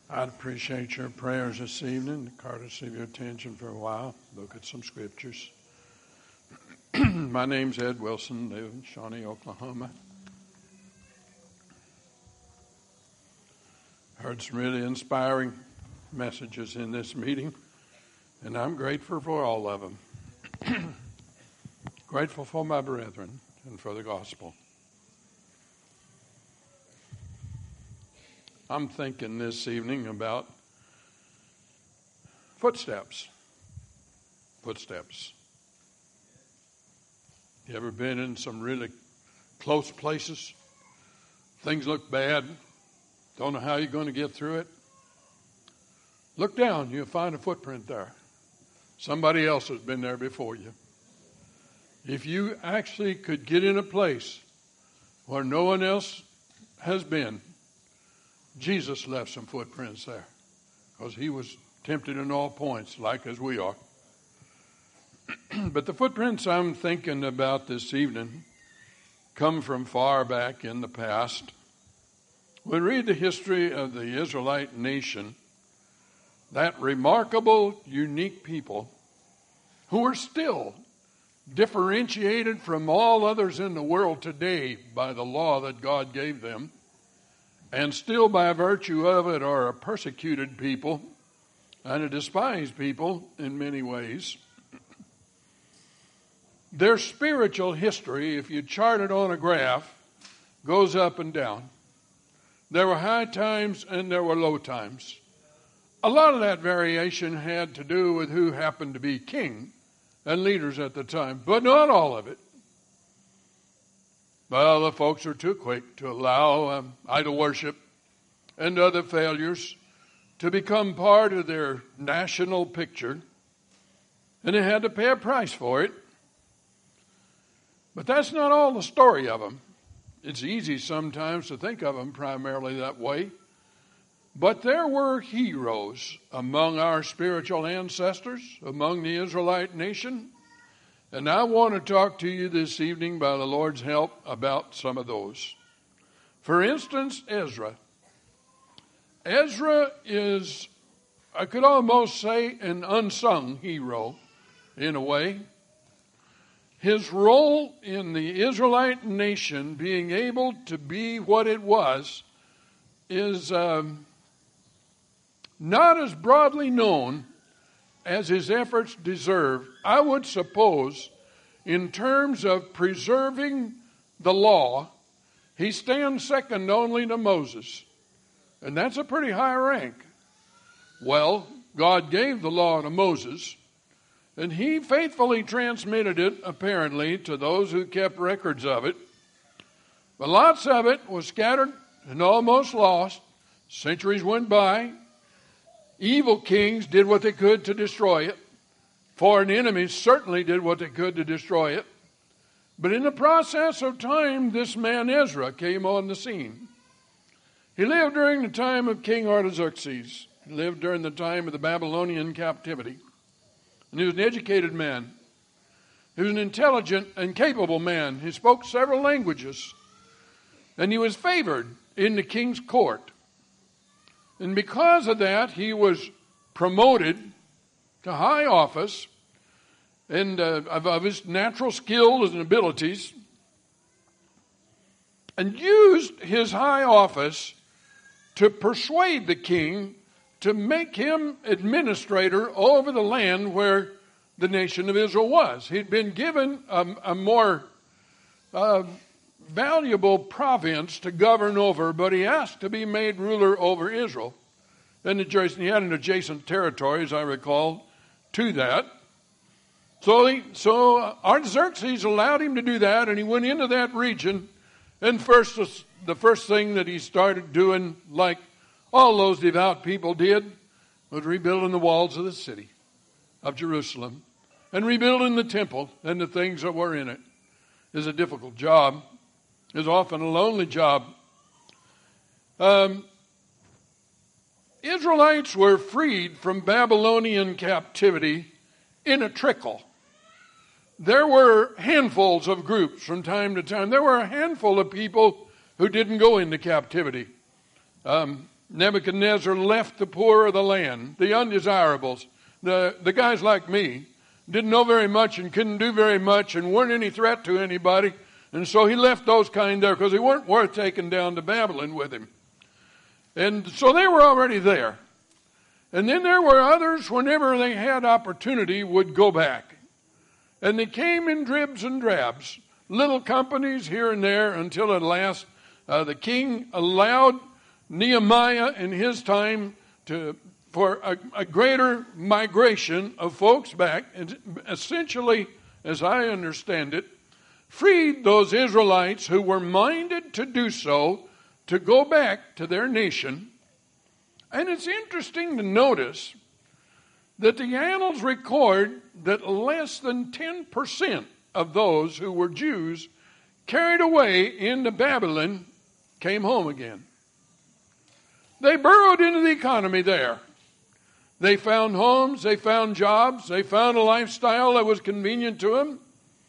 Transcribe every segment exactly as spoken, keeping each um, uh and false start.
I'd appreciate your prayers this evening, the courtesy of your attention for a while. Look at some scriptures. My name's Ed Wilson, live in Shawnee, Oklahoma. Heard some really inspiring messages in this meeting, and I'm grateful for all of them. Grateful for my brethren and for the gospel. I'm thinking this evening about footsteps. Footsteps. You ever been in some really close places? Things look bad. Don't know how you're going to get through it. Look down, you'll find a footprint there. Somebody else has been there before you. If you actually could get in a place where no one else has been, Jesus left some footprints there because he was tempted in all points, like as we are. But the footprints I'm thinking about this evening come from far back in the past. We read the history of the Israelite nation, that remarkable, unique people who are still differentiated from all others in the world today by the law that God gave them, and still by virtue of it are a persecuted people and a despised people in many ways. Their spiritual history, if you chart it on a graph, goes up and down. There were high times and there were low times. A lot of that variation had to do with who happened to be king and leaders at the time, but not all of it. Well, the folks are too quick to allow um, idol worship and other failures to become part of their national picture, and they had to pay a price for it. But that's not all the story of them. It's easy sometimes to think of them primarily that way. But there were heroes among our spiritual ancestors, among the Israelite nation. And I want to talk to you this evening, by the Lord's help, about some of those. For instance, Ezra. Ezra is, I could almost say, an unsung hero, in a way. His role in the Israelite nation being able to be what it was is um, not as broadly known as his efforts deserve. I would suppose, in terms of preserving the law, he stands second only to Moses. And that's a pretty high rank. Well, God gave the law to Moses, and he faithfully transmitted it, apparently, to those who kept records of it. But lots of it was scattered and almost lost. Centuries went by. Evil kings did what they could to destroy it. Foreign enemies certainly did what they could to destroy it. But in the process of time, this man Ezra came on the scene. He lived during the time of King Artaxerxes. He lived during the time of the Babylonian captivity. And he was an educated man. He was an intelligent and capable man. He spoke several languages. And he was favored in the king's court. And because of that, he was promoted to high office and uh, of, of his natural skills and abilities, and used his high office to persuade the king to make him administrator over the land where the nation of Israel was. He'd been given a, a more uh, valuable province to govern over, but he asked to be made ruler over Israel. And he had an adjacent territory, as I recall, to that. So, he, so Artaxerxes allowed him to do that, and he went into that region. And first, the first thing that he started doing, like all those devout people did, was rebuilding the walls of the city of Jerusalem and rebuilding the temple and the things that were in it. Is a difficult job. Is often a lonely job. Um, Israelites were freed from Babylonian captivity in a trickle. There were handfuls of groups from time to time. There were a handful of people who didn't go into captivity. Um, Nebuchadnezzar left the poor of the land, the undesirables, the, the guys like me, didn't know very much and couldn't do very much and weren't any threat to anybody. And so he left those kind there because they weren't worth taking down to Babylon with him. And so they were already there. And then there were others, whenever they had opportunity, would go back. And they came in dribs and drabs, little companies here and there, until at last uh, the king allowed Nehemiah in his time to for a, a greater migration of folks back, and essentially, as I understand it, freed those Israelites who were minded to do so to go back to their nation. And it's interesting to notice that the annals record that less than ten percent of those who were Jews carried away into Babylon came home again. They burrowed into the economy there. They found homes, they found jobs, they found a lifestyle that was convenient to them.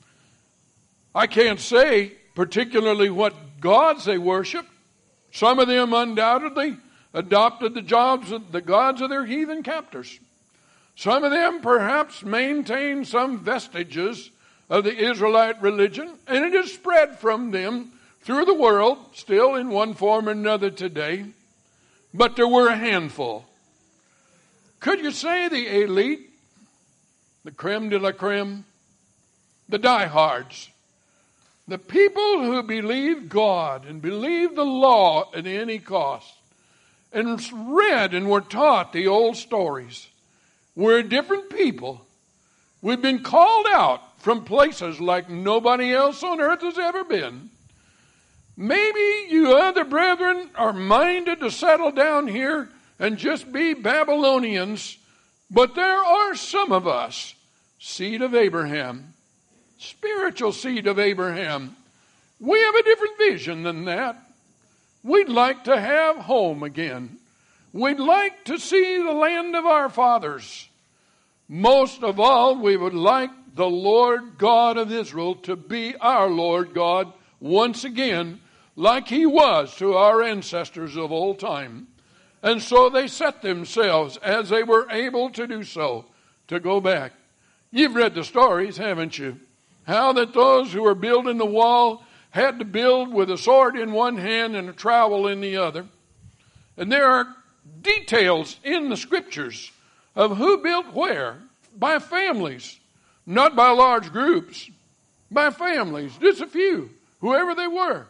I can't say particularly what gods they worshiped. Some of them undoubtedly adopted the jobs of the gods of their heathen captors. Some of them perhaps maintained some vestiges of the Israelite religion, and it has spread from them through the world, still in one form or another today. But there were a handful. Could you say the elite, the creme de la creme, the diehards, the people who believed God and believed the law at any cost and read and were taught the old stories? We're different people. We've been called out from places like nobody else on earth has ever been. Maybe you other brethren are minded to settle down here and just be Babylonians, but there are some of us, seed of Abraham, spiritual seed of Abraham. We have a different vision than that. We'd like to have home again. We'd like to see the land of our fathers. Most of all, we would like the Lord God of Israel to be our Lord God once again, like he was to our ancestors of old time. And so they set themselves, as they were able to do so, to go back. You've read the stories, haven't you? How that those who were building the wall had to build with a sword in one hand and a trowel in the other. And there are details in the scriptures of who built where, by families, not by large groups, by families, just a few, whoever they were.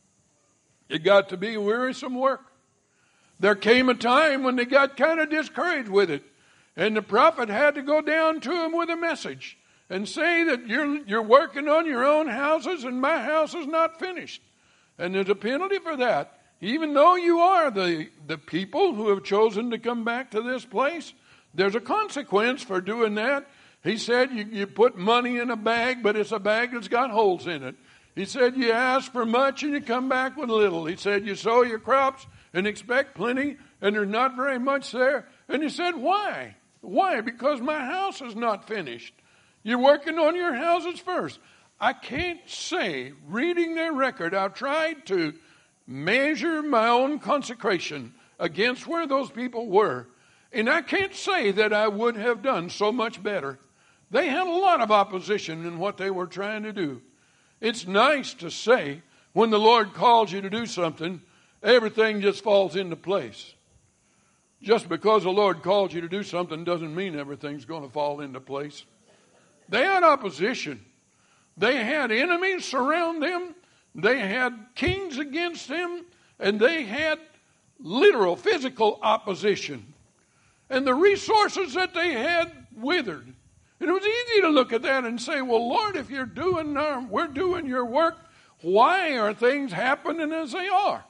It got to be wearisome work. There came a time when they got kind of discouraged with it, and the prophet had to go down to them with a message and say that you're, you're working on your own houses and my house is not finished. And there's a penalty for that. Even though you are the, the people who have chosen to come back to this place, there's a consequence for doing that. He said you, you put money in a bag, but it's a bag that's got holes in it. He said you ask for much and you come back with little. He said you sow your crops and expect plenty, and there's not very much there. And he said, why? Why? Because my house is not finished. You're working on your houses first. I can't say, reading their record, I've tried to measure my own consecration against where those people were. And I can't say that I would have done so much better. They had a lot of opposition in what they were trying to do. It's nice to say, when the Lord calls you to do something, everything just falls into place. Just because the Lord called you to do something doesn't mean everything's going to fall into place. They had opposition. They had enemies surround them. They had kings against them. And they had literal, physical opposition. And the resources that they had withered. And it was easy to look at that and say, well, Lord, if you're doing our, we're doing your work, why are things happening as they are?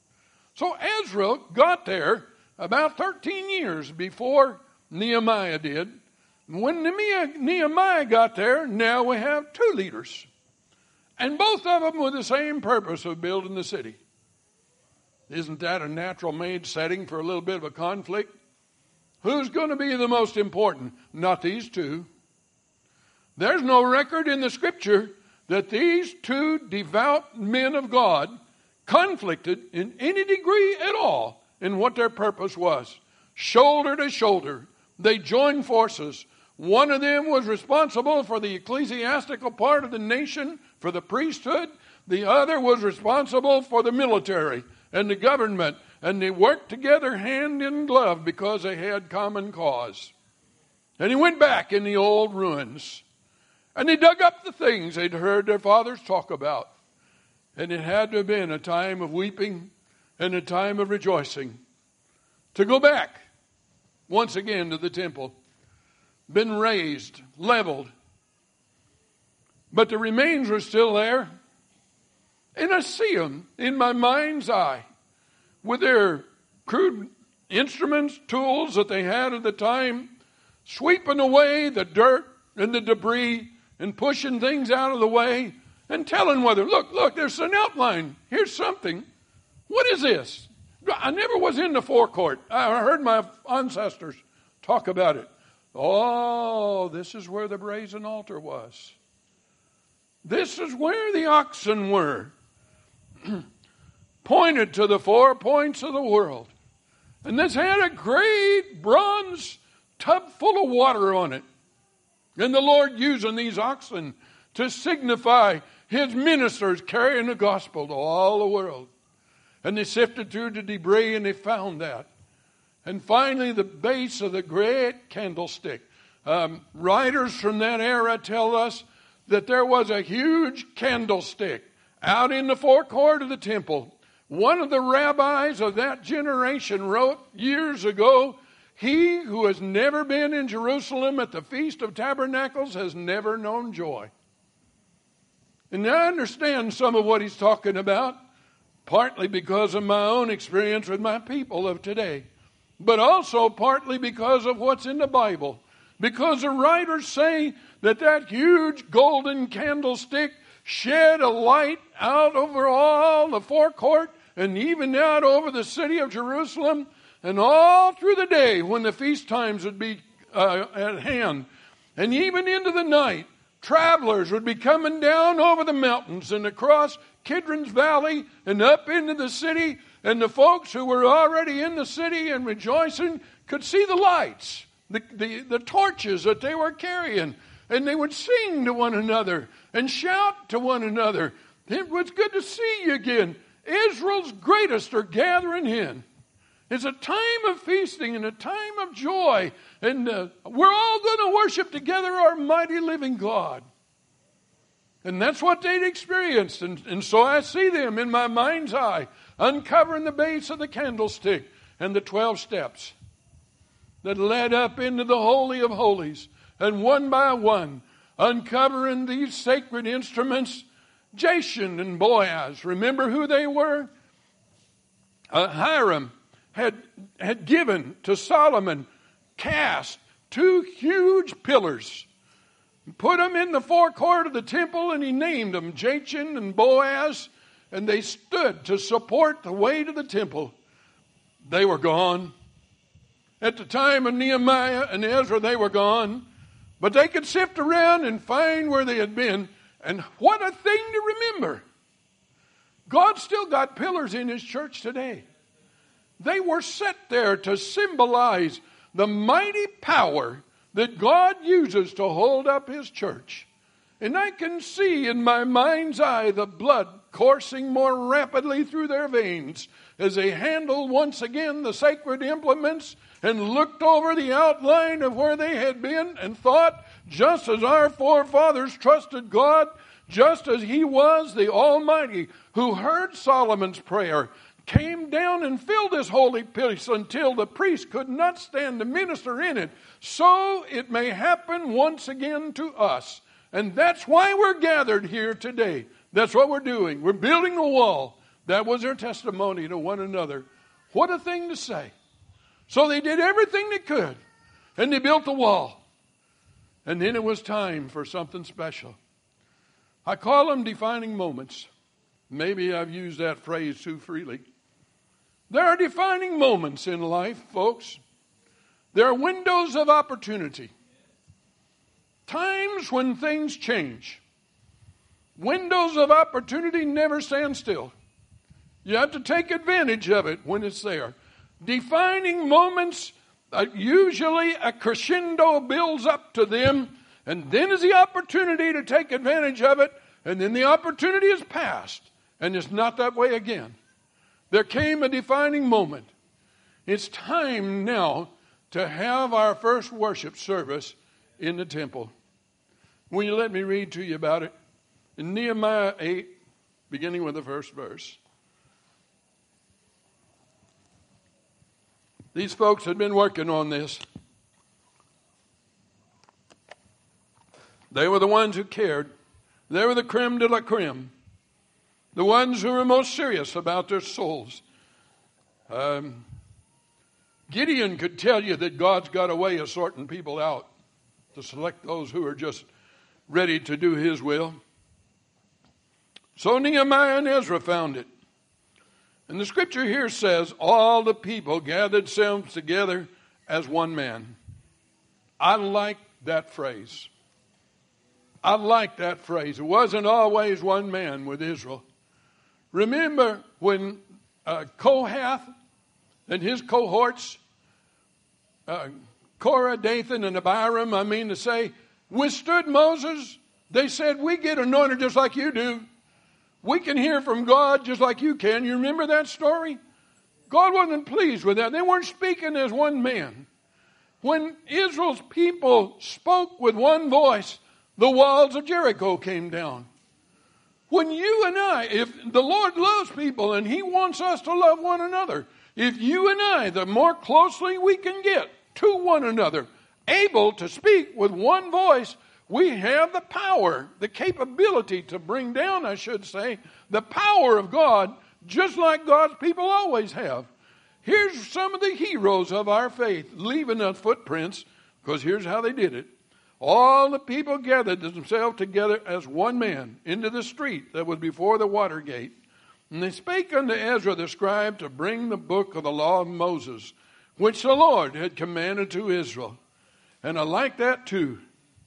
So Ezra got there about thirteen years before Nehemiah did. When Nehemiah got there, now we have two leaders. And both of them with the same purpose of building the city. Isn't that a natural made setting for a little bit of a conflict? Who's going to be the most important? Not these two. There's no record in the scripture that these two devout men of God conflicted in any degree at all in what their purpose was. Shoulder to shoulder, they joined forces. One of them was responsible for the ecclesiastical part of the nation, for the priesthood. The other was responsible for the military and the government. And they worked together hand in glove because they had common cause. And he went back in the old ruins. And they dug up the things they'd heard their fathers talk about. And it had to have been a time of weeping and a time of rejoicing to go back once again to the temple. Been razed, leveled. But the remains were still there. And I see them in my mind's eye with their crude instruments, tools that they had at the time, sweeping away the dirt and the debris and pushing things out of the way and telling whether, look, look, there's an outline. Here's something. What is this? I never was in the forecourt. I heard my ancestors talk about it. Oh, this is where the brazen altar was. This is where the oxen were. Pointed to the four points of the world. And this had a great bronze tub full of water on it. And the Lord using these oxen to signify his ministers carrying the gospel to all the world. And they sifted through the debris and they found that. And finally, the base of the great candlestick. Um, writers from that era tell us that there was a huge candlestick out in the forecourt of the temple. One of the rabbis of that generation wrote years ago, he who has never been in Jerusalem at the Feast of Tabernacles has never known joy. And I understand some of what he's talking about, partly because of my own experience with my people of today, but also partly because of what's in the Bible. Because the writers say that that huge golden candlestick shed a light out over all the forecourt and even out over the city of Jerusalem, and all through the day when the feast times would be uh, at hand, and even into the night, travelers would be coming down over the mountains and across Kidron's Valley and up into the city, and the folks who were already in the city and rejoicing could see the lights, the, the, the torches that they were carrying, and they would sing to one another and shout to one another. It was good to see you again. Israel's greatest are gathering in. It's a time of feasting and a time of joy. And uh, we're all going to worship together our mighty living God. And that's what they'd experienced. And, and so I see them in my mind's eye, uncovering the base of the candlestick and the twelve steps that led up into the Holy of Holies. And one by one, uncovering these sacred instruments, Jachin and Boaz, remember who they were? Uh, Hiram had, had given to Solomon, cast two huge pillars, put them in the forecourt of the temple, and he named them Jachin and Boaz, and they stood to support the way to the temple. They were gone. At the time of Nehemiah and Ezra, they were gone, but they could sift around and find where they had been. And what a thing to remember. God still got pillars in his church today. They were set there to symbolize the mighty power that God uses to hold up his church. And I can see in my mind's eye the blood coursing more rapidly through their veins as they handled once again the sacred implements and looked over the outline of where they had been and thought, just as our forefathers trusted God, just as he was the Almighty who heard Solomon's prayer, came down and filled this holy place until the priest could not stand to minister in it, so it may happen once again to us. And that's why we're gathered here today. That's what we're doing. We're building a wall. That was their testimony to one another. What a thing to say. So they did everything they could, and they built the wall. And then it was time for something special. I call them defining moments. Maybe I've used that phrase too freely. There are defining moments in life, folks. There are windows of opportunity. Times when things change. Windows of opportunity never stand still. You have to take advantage of it when it's there. defining moments. Uh, usually a crescendo builds up to them, and then is the opportunity to take advantage of it, and then the opportunity is past, and it's not that way again. There came a defining moment. It's time now to have our first worship service in the temple. Will you let me read to you about it? In Nehemiah eight, beginning with the first verse. These folks had been working on this. They were the ones who cared. They were the creme de la creme. The ones who were most serious about their souls. Um, Gideon could tell you that God's got a way of sorting people out to select those who are just ready to do his will. So Nehemiah and Ezra found it. And the scripture here says, all the people gathered themselves together as one man. I like that phrase. I like that phrase. It wasn't always one man with Israel. Remember when uh, Kohath and his cohorts, uh, Korah, Dathan, and Abiram, I mean to say, withstood Moses? They said, we get anointed just like you do. We can hear from God just like you can. You remember that story? God wasn't pleased with that. They weren't speaking as one man. When Israel's people spoke with one voice, the walls of Jericho came down. When you and I, if the Lord loves people and he wants us to love one another, if you and I, the more closely we can get to one another, able to speak with one voice, we have the power, the capability to bring down, I should say, the power of God, just like God's people always have. Here's some of the heroes of our faith leaving us footprints, because here's how they did it. All the people gathered themselves together as one man into the street that was before the water gate. And they spake unto Ezra the scribe to bring the book of the law of Moses, which the Lord had commanded to Israel. And I like that too.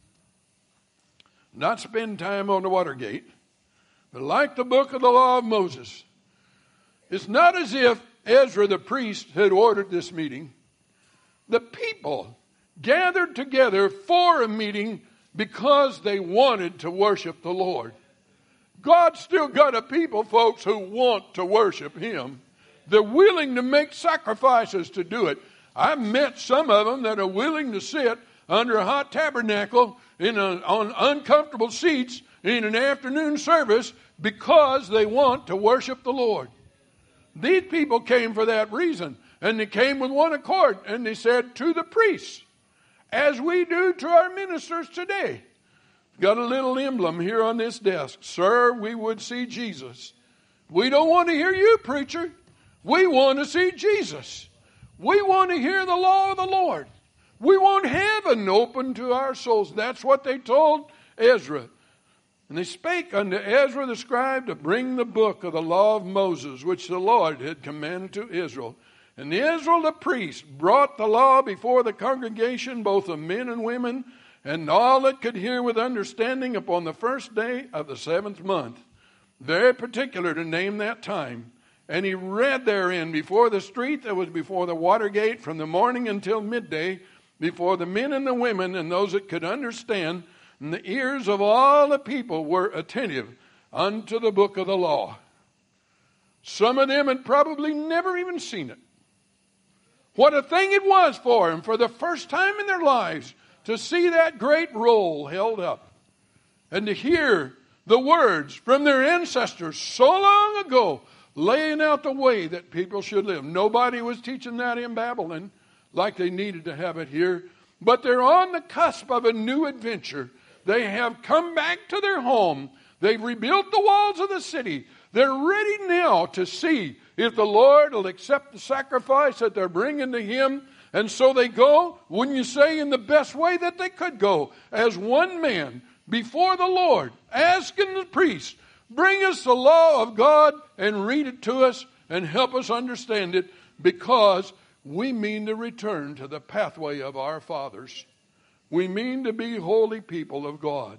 Not spend time on the water gate, but like the book of the law of Moses. It's not as if Ezra the priest had ordered this meeting. The people gathered together for a meeting because they wanted to worship the Lord. God's still got a people, folks, who want to worship him. They're willing to make sacrifices to do it. I've met some of them that are willing to sit under a hot tabernacle in a, on uncomfortable seats in an afternoon service because they want to worship the Lord. These people came for that reason. And they came with one accord. And they said to the priests, as we do to our ministers today. Got a little emblem here on this desk. Sir, we would see Jesus. We don't want to hear you, preacher. We want to see Jesus. We want to hear the law of the Lord. We want heaven open to our souls. That's what they told Ezra. And they spake unto Ezra the scribe to bring the book of the law of Moses, which the Lord had commanded to Israel. And Ezra the priest brought the law before the congregation, both of men and women, and all that could hear with understanding upon the first day of the seventh month. Very particular to name that time. And he read therein before the street that was before the water gate from the morning until midday, before the men and the women and those that could understand. And the ears of all the people were attentive unto the book of the law. Some of them had probably never even seen it. What a thing it was for them for the first time in their lives to see that great roll held up and to hear the words from their ancestors so long ago laying out the way that people should live. Nobody was teaching that in Babylon like they needed to have it here. But they're on the cusp of a new adventure. They have come back to their home. They've rebuilt the walls of the city. They're ready now to see if the Lord will accept the sacrifice that they're bringing to him. And so they go, wouldn't you say, in the best way that they could go, as one man before the Lord, asking the priest, bring us the law of God and read it to us and help us understand it, because we mean to return to the pathway of our fathers. We mean to be holy people of God.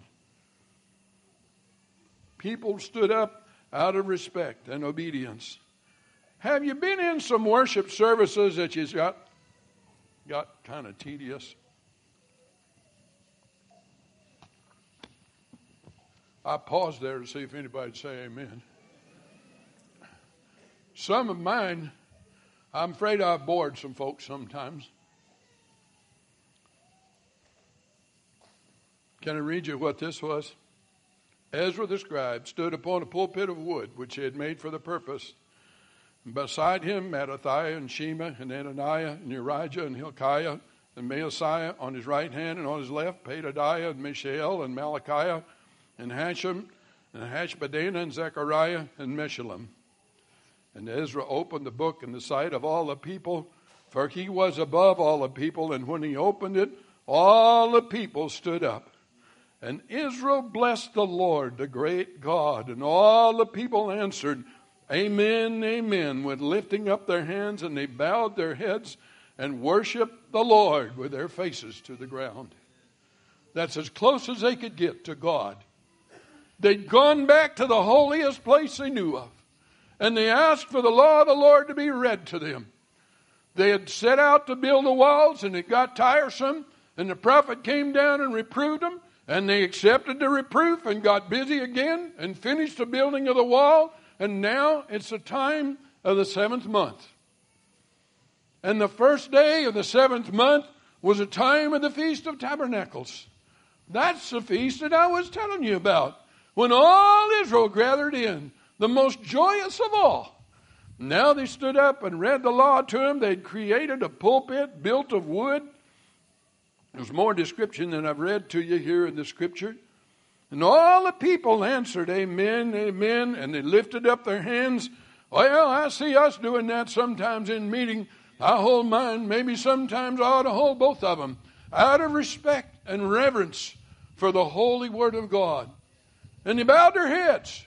People stood up out of respect and obedience. Have you been in some worship services that you got, got kind of tedious? I paused there to see if anybody'd say amen. Some of mine, I'm afraid I've bored some folks sometimes. Can I read you what this was? Ezra the scribe stood upon a pulpit of wood, which he had made for the purpose. And beside him, Mattathiah and Shema and Ananiah and Urijah and Hilkiah and Maaseiah on his right hand, and on his left, Pedadiah and Mishael and Malachiah and Hashem and Hashbaddanah and Zechariah and Meshullam. And Ezra opened the book in the sight of all the people, for he was above all the people. And when he opened it, all the people stood up. And Israel blessed the Lord, the great God. And all the people answered, Amen, amen, with lifting up their hands. And they bowed their heads and worshiped the Lord with their faces to the ground. That's as close as they could get to God. They'd gone back to the holiest place they knew of. And they asked for the law of the Lord to be read to them. They had set out to build the walls, and it got tiresome. And the prophet came down and reproved them. And they accepted the reproof and got busy again and finished the building of the wall. And now it's the time of the seventh month. And the first day of the seventh month was a time of the Feast of Tabernacles. That's the feast that I was telling you about. When all Israel gathered in, the most joyous of all. Now they stood up and read the law to him. They'd created a pulpit built of wood. There's more description than I've read to you here in the scripture. And all the people answered, Amen, amen. And they lifted up their hands. Well, I see us doing that sometimes in meeting. I hold mine. Maybe sometimes I ought to hold both of them. Out of respect and reverence for the holy word of God. And they bowed their heads.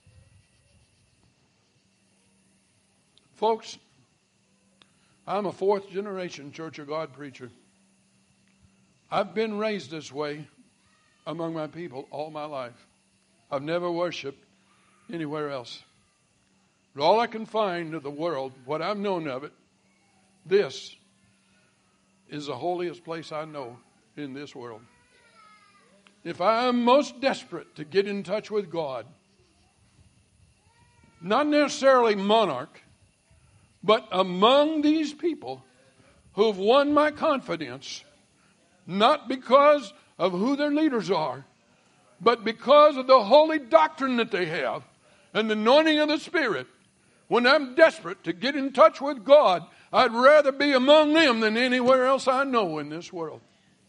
Folks, I'm a fourth generation Church of God preacher. I've been raised this way among my people all my life. I've never worshiped anywhere else. But all I can find of the world, what I've known of it, this is the holiest place I know in this world. If I'm most desperate to get in touch with God, not necessarily monarch, but among these people who've won my confidence, not because of who their leaders are, but because of the holy doctrine that they have and the anointing of the Spirit. When I'm desperate to get in touch with God, I'd rather be among them than anywhere else I know in this world.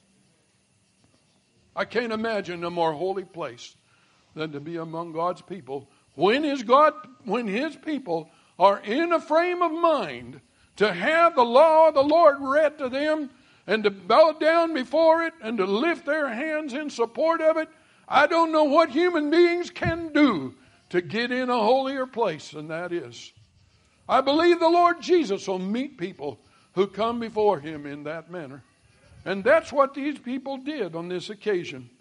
I can't imagine a more holy place than to be among God's people. When is God, when His people are in a frame of mind to have the law of the Lord read to them and to bow down before it and to lift their hands in support of it, I don't know what human beings can do to get in a holier place than that is. I believe the Lord Jesus will meet people who come before Him in that manner. And that's what these people did on this occasion.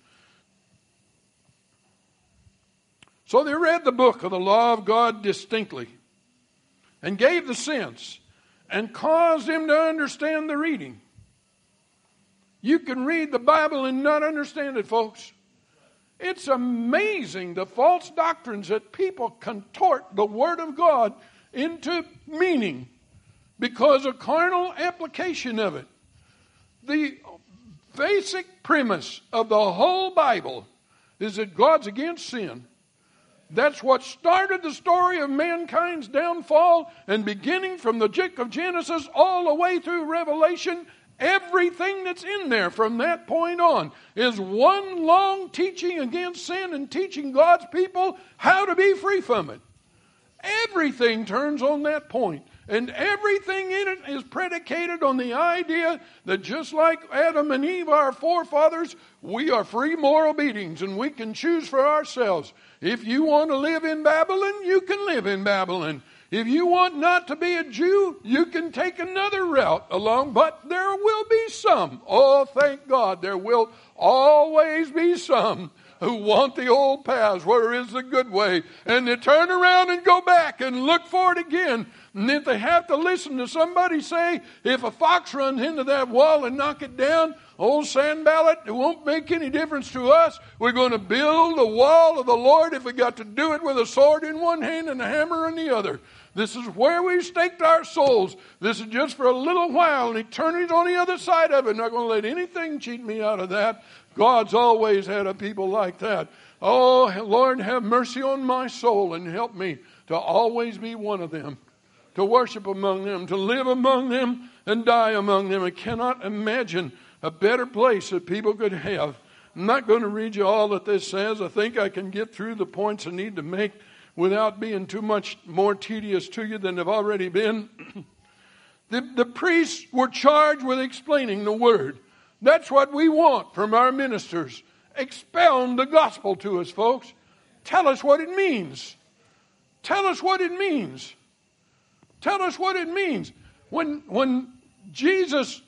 So they read the book of the law of God distinctly and gave the sense and caused them to understand the reading. You can read the Bible and not understand it, folks. It's amazing the false doctrines that people contort the Word of God into meaning because of carnal application of it. The basic premise of the whole Bible is that God's against sin. That's what started the story of mankind's downfall, and beginning from the book of Genesis all the way through Revelation, everything that's in there from that point on is one long teaching against sin and teaching God's people how to be free from it. Everything turns on that point. And everything in it is predicated on the idea that just like Adam and Eve, our forefathers, we are free moral beings and we can choose for ourselves. If you want to live in Babylon, you can live in Babylon. If you want not to be a Jew, you can take another route along, but there will be some. Oh, thank God, there will always be some who want the old paths, where is the good way, and they turn around and go back and look for it again. And if they have to listen to somebody say, if a fox runs into that wall and knock it down, old Sanballat, it won't make any difference to us. We're going to build the wall of the Lord if we got to do it with a sword in one hand and a hammer in the other. This is where we've staked our souls. This is just for a little while, and eternity's on the other side of it. I'm not going to let anything cheat me out of that. God's always had a people like that. Oh, Lord, have mercy on my soul and help me to always be one of them, to worship among them, to live among them, and die among them. I cannot imagine a better place that people could have. I'm not going to read you all that this says. I think I can get through the points I need to make without being too much more tedious to you than they've already been. the, the priests were charged with explaining the word. That's what we want from our ministers. Expound the gospel to us, folks. Tell us what it means. Tell us what it means. Tell us what it means. When, when Jesus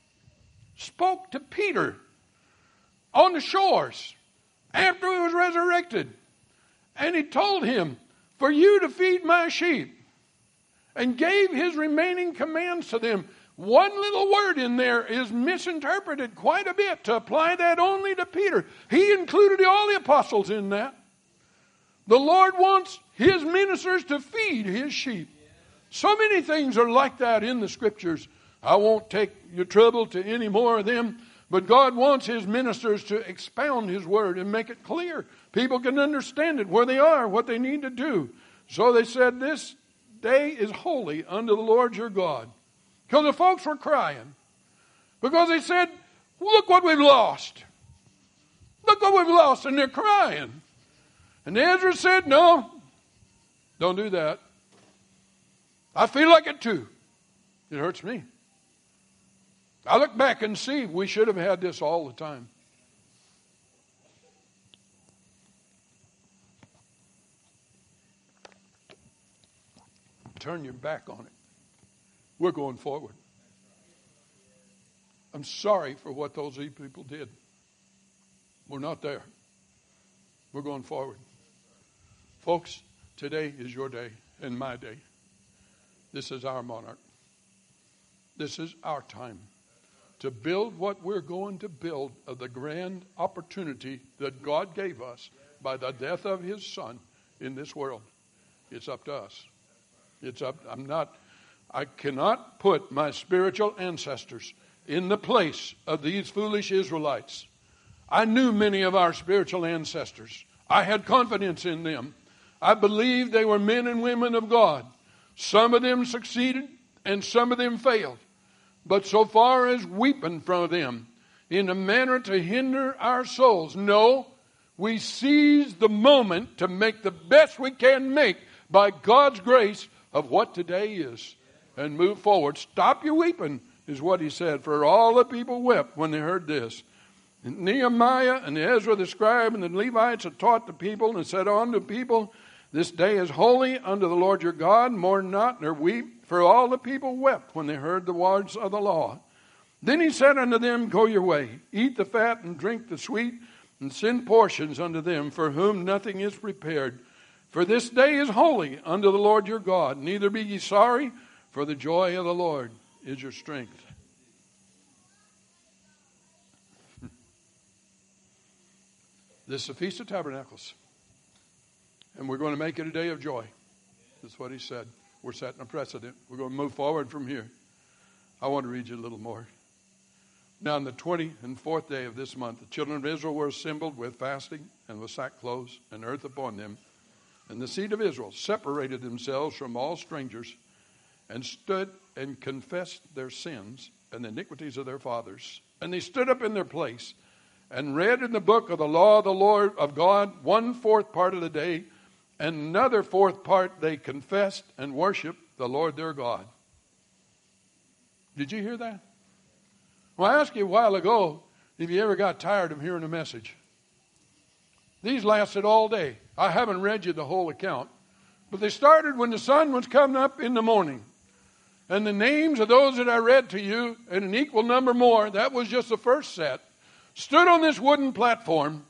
spoke to Peter on the shores after he was resurrected, and he told him, for you to feed my sheep, and gave his remaining commands to them. One little word in there is misinterpreted quite a bit to apply that only to Peter. He included all the apostles in that. The Lord wants his ministers to feed his sheep. So many things are like that in the scriptures. I won't take your trouble to any more of them. But God wants his ministers to expound his word and make it clear. People can understand it, where they are, what they need to do. So they said, this day is holy unto the Lord your God. Because the folks were crying. Because they said, look what we've lost. Look what we've lost. And they're crying. And Ezra said, no, don't do that. I feel like it too. It hurts me. I look back and see we should have had this all the time. Turn your back on it. We're going forward. I'm sorry for what those people did. We're not there. We're going forward. Folks, today is your day and my day. This is our monarch. This is our time to build what we're going to build of the grand opportunity that God gave us by the death of his son in this world. It's up to us. It's up. I'm not, I cannot put my spiritual ancestors in the place of these foolish Israelites. I knew many of our spiritual ancestors. I had confidence in them. I believed they were men and women of God. Some of them succeeded and some of them failed. But so far as weeping from them in a manner to hinder our souls, no, we seize the moment to make the best we can make by God's grace of what today is and move forward. Stop your weeping is what he said, for all the people wept when they heard this. And Nehemiah and Ezra the scribe and the Levites had taught the people and said unto the people, this day is holy unto the Lord your God, mourn not nor weep, for all the people wept when they heard the words of the law. Then he said unto them, go your way, eat the fat and drink the sweet, and send portions unto them for whom nothing is prepared. For this day is holy unto the Lord your God. Neither be ye sorry, for the joy of the Lord is your strength. This is the Feast of Tabernacles. And we're going to make it a day of joy. That's what he said. We're setting a precedent. We're going to move forward from here. I want to read you a little more. Now, on the twentieth and fourth day of this month, the children of Israel were assembled with fasting and with sackcloth and earth upon them. And the seed of Israel separated themselves from all strangers and stood and confessed their sins and the iniquities of their fathers. And they stood up in their place and read in the book of the law of the Lord of God one fourth part of the day, and another fourth part they confessed and worshiped the Lord their God. Did you hear that? Well, I asked you a while ago if you ever got tired of hearing a message. These lasted all day. I haven't read you the whole account. But they started when the sun was coming up in the morning. And the names of those that I read to you, and an equal number more, that was just the first set, stood on this wooden platform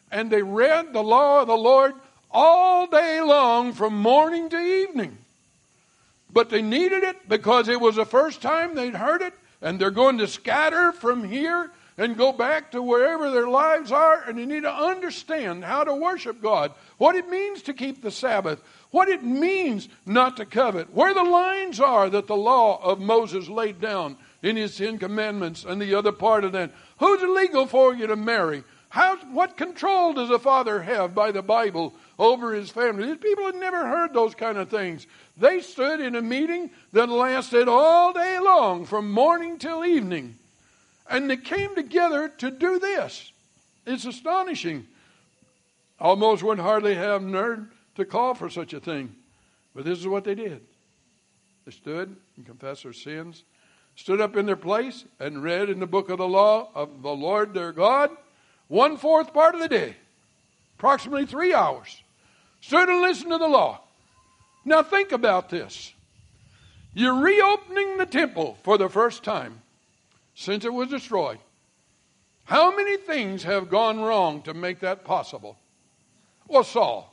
and they read the law of the Lord all day long from morning to evening. But they needed it because it was the first time they'd heard it, and they're going to scatter from here and go back to wherever their lives are, and they need to understand how to worship God, what it means to keep the Sabbath, what it means not to covet, where the lines are that the law of Moses laid down in his Ten Commandments, and the other part of that. Who's it legal for you to marry? How, what control does a father have by the Bible over his family? These people had never heard those kind of things. They stood in a meeting that lasted all day long, from morning till evening. And they came together to do this. It's astonishing. Almost would hardly have nerve to call for such a thing. But this is what they did. They stood and confessed their sins, stood up in their place and read in the book of the law of the Lord their God, one-fourth part of the day, approximately three hours. Stood and listened to the law. Now think about this. You're reopening the temple for the first time since it was destroyed. How many things have gone wrong to make that possible? Well, Saul.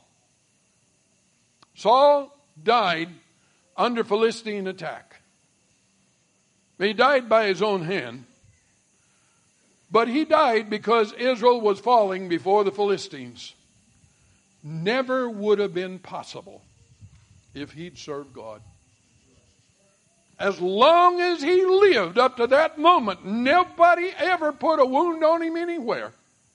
Saul died under Philistine attack. He died by his own hand. But he died because Israel was falling before the Philistines. Never would have been possible if he'd served God. As long as he lived up to that moment, nobody ever put a wound on him anywhere.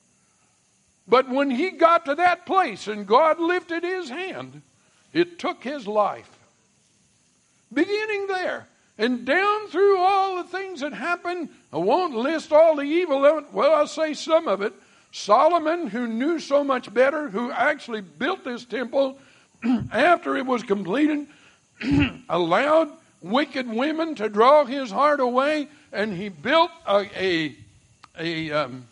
But when he got to that place and God lifted his hand, it took his life. Beginning there and down through all the things that happened, I won't list all the evil of it. Well, I'll say some of it. Solomon, who knew so much better, who actually built this temple after it was completed, allowed wicked women to draw his heart away, and he built a, a, a um,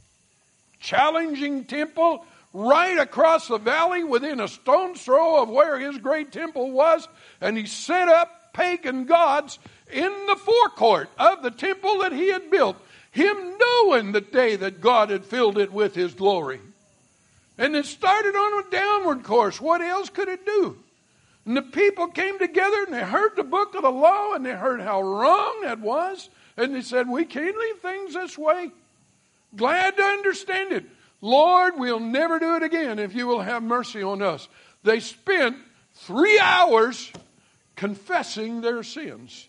challenging temple right across the valley within a stone's throw of where his great temple was, and he set up pagan gods in the forecourt of the temple that he had built, him knowing the day that God had filled it with his glory. And it started on a downward course. What else could it do? And the people came together and they heard the book of the law and they heard how wrong that was. And they said, we can't leave things this way. Glad to understand it. Lord, we'll never do it again if you will have mercy on us. They spent three hours confessing their sins.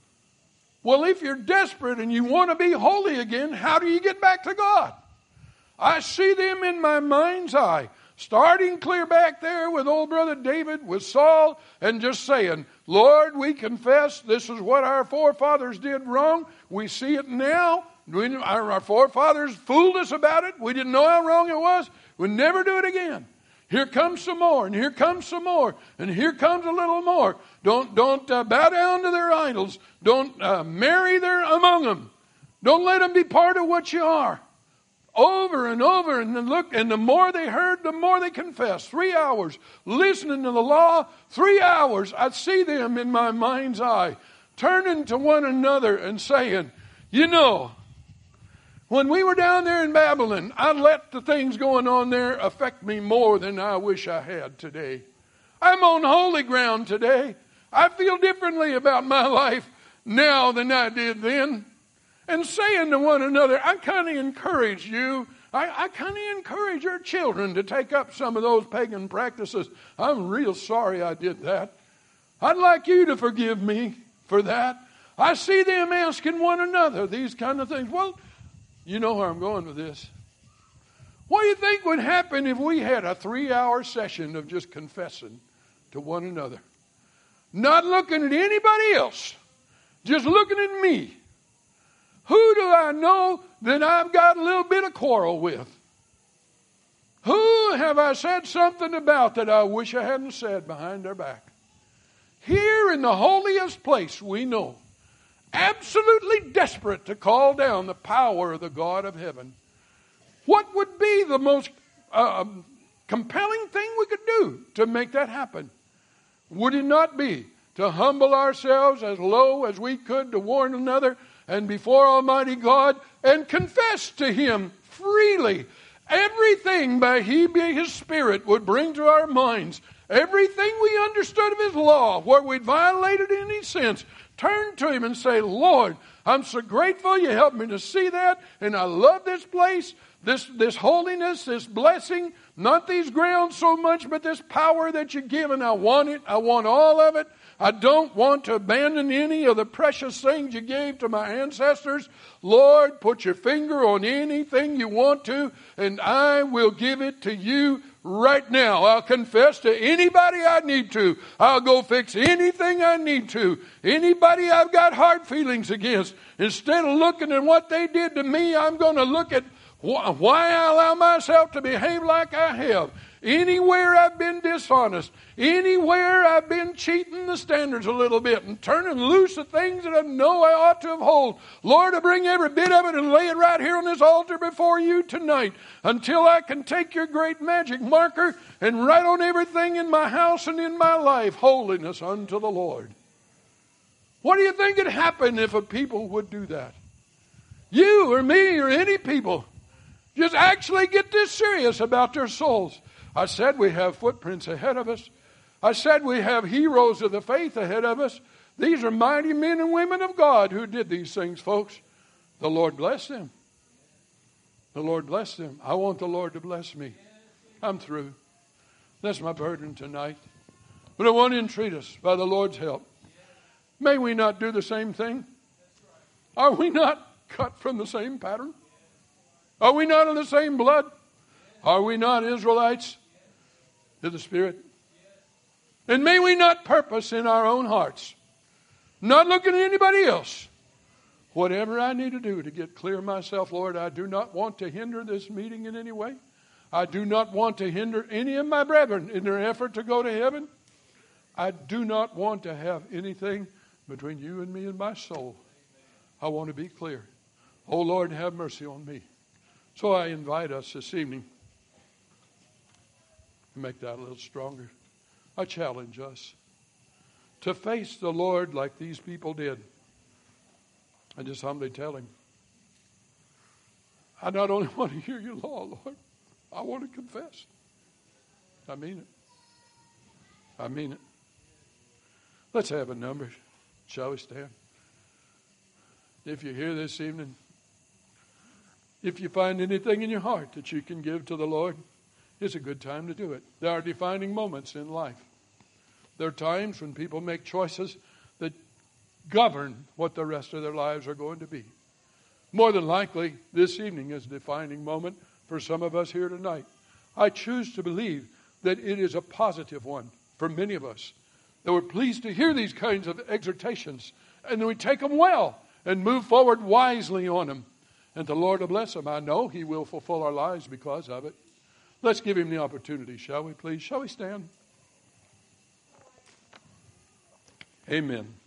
Well, if you're desperate and you want to be holy again, how do you get back to God? I see them in my mind's eye, starting clear back there with old brother David, with Saul, and just saying, Lord, we confess this is what our forefathers did wrong. We see it now. We, our, our forefathers fooled us about it. We didn't know how wrong it was. We'll never do it again. Here comes some more, and here comes some more, and here comes a little more. Don't don't uh, bow down to their idols. Don't uh, marry their among them. Don't let them be part of what you are. Over and over, and then look, and the more they heard, the more they confessed. Three hours listening to the law. Three hours. I see them in my mind's eye, turning to one another and saying, "You know, when we were down there in Babylon, I let the things going on there affect me more than I wish I had today. I'm on holy ground today. I feel differently about my life now than I did then." And saying to one another, I kind of encourage you, I, I kind of encourage your children to take up some of those pagan practices. I'm real sorry I did that. I'd like you to forgive me for that. I see them asking one another these kind of things. Well, you know where I'm going with this. What do you think would happen if we had a three-hour session of just confessing to one another? Not looking at anybody else, just looking at me. Who do I know that I've got a little bit of quarrel with? Who have I said something about that I wish I hadn't said behind their back? Here in the holiest place we know, absolutely desperate to call down the power of the God of heaven. What would be the most uh, compelling thing we could do to make that happen? Would it not be to humble ourselves as low as we could to one another and before Almighty God and confess to Him freely Everything by He by His Spirit would bring to our minds, everything we understood of His law, where we'd violated in any sense, turn to Him and say, Lord, I'm so grateful you helped me to see that, and I love this place, this, this holiness, this blessing, not these grounds so much, but this power that you've given. I want it. I want all of it. I don't want to abandon any of the precious things you gave to my ancestors. Lord, put your finger on anything you want to, and I will give it to you right now. I'll confess to anybody I need to. I'll go fix anything I need to. Anybody I've got hard feelings against. Instead of looking at what they did to me, I'm going to look at wh- why I allow myself to behave like I have. Anywhere I've been dishonest, anywhere I've been cheating the standards a little bit and turning loose the things that I know I ought to have hold. Lord, I bring every bit of it and lay it right here on this altar before you tonight until I can take your great magic marker and write on everything in my house and in my life, holiness unto the Lord. What do you think would happen if a people would do that? You or me or any people just actually get this serious about their souls. I said we have footprints ahead of us. I said we have heroes of the faith ahead of us. These are mighty men and women of God who did these things, folks. The Lord bless them. The Lord bless them. I want the Lord to bless me. I'm through. That's my burden tonight. But I want to entreat us by the Lord's help. May we not do the same thing? Are we not cut from the same pattern? Are we not of the same blood? Are we not Israelites to the Spirit? And may we not purpose in our own hearts, not looking at anybody else, whatever I need to do to get clear myself, Lord, I do not want to hinder this meeting in any way. I do not want to hinder any of my brethren in their effort to go to heaven. I do not want to have anything between you and me and my soul. I want to be clear. Oh, Lord, have mercy on me. So I invite us this evening to make that a little stronger. I challenge us to face the Lord like these people did. I just humbly tell Him, I not only want to hear your law, Lord, I want to confess. I mean it. I mean it. Let's have a number. Shall we stand? If you're here this evening, if you find anything in your heart that you can give to the Lord, it's a good time to do it. There are defining moments in life. There are times when people make choices that govern what the rest of their lives are going to be. More than likely, this evening is a defining moment for some of us here tonight. I choose to believe that it is a positive one for many of us, that we're pleased to hear these kinds of exhortations, and then we take them well and move forward wisely on them. And the Lord will bless them. I know He will fulfill our lives because of it. Let's give Him the opportunity, shall we please? Shall we stand? Amen.